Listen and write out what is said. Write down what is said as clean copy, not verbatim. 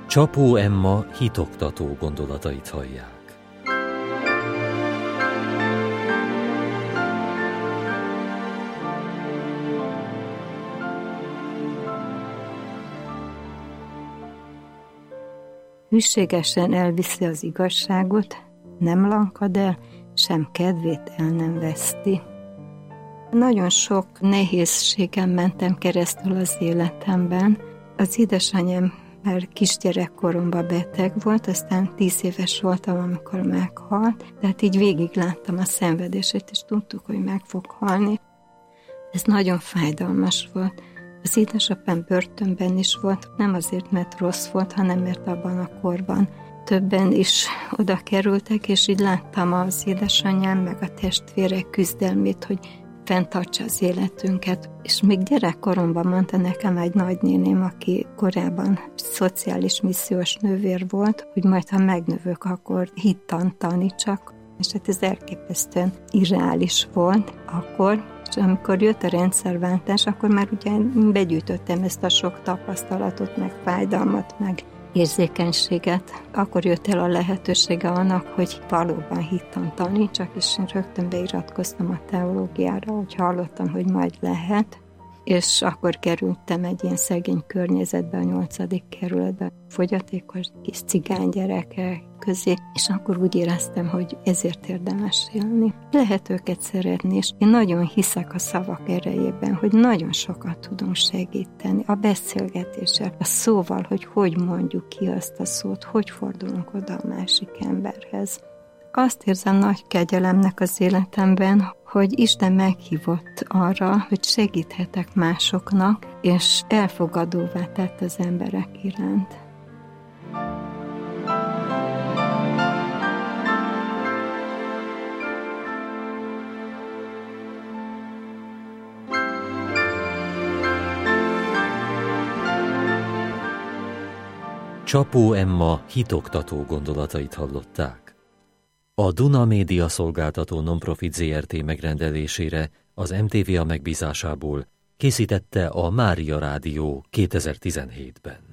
Csapó Emma hitoktató gondolatait hallják. Hűségesen elviszi az igazságot, nem lankad el, sem kedvét el nem veszti. Nagyon sok nehézségen mentem keresztül az életemben. Az édesanyám már kisgyerekkoromban beteg volt, aztán 10 éves voltam, amikor meghalt. Tehát így végig láttam a szenvedését, és tudtuk, hogy meg fog halni. Ez nagyon fájdalmas volt. Az édesapám börtönben is volt, nem azért, mert rossz volt, hanem mert abban a korban többen is oda kerültek, és így láttam az édesanyám meg a testvérek küzdelmét, hogy fenntartsa az életünket. És még gyerekkoromban mondta nekem egy nagynéném, aki korábban szociális missziós nővér volt, hogy majd, ha megnövök, akkor hittant tanítsak. És hát ez elképesztően irreális volt akkor, és amikor jött a rendszerváltás, akkor már ugye begyűjtöttem ezt a sok tapasztalatot, meg fájdalmat, meg érzékenységet. Akkor jött el a lehetősége annak, hogy valóban hittan tanítsak, és én rögtön beiratkoztam a teológiára, hogy hallottam, hogy majd lehet. És akkor kerültem egy ilyen szegény környezetbe, a 8. kerületbe, fogyatékos kis cigány gyerekek közé, és akkor úgy éreztem, hogy ezért érdemes élni. Lehet őket szeretni, és én nagyon hiszek a szavak erejében, hogy nagyon sokat tudunk segíteni a beszélgetéssel, a szóval, hogy mondjuk ki azt a szót, hogy fordulunk oda a másik emberhez. Azt érzem nagy kegyelemnek az életemben, hogy Isten meghívott arra, hogy segíthetek másoknak, és elfogadóvá tett az emberek iránt. Csapó Emma hitoktató gondolatait hallották. A Duna Média Szolgáltató Nonprofit Zrt. Megrendelésére az MTVA megbízásából készítette a Mária Rádió 2017-ben.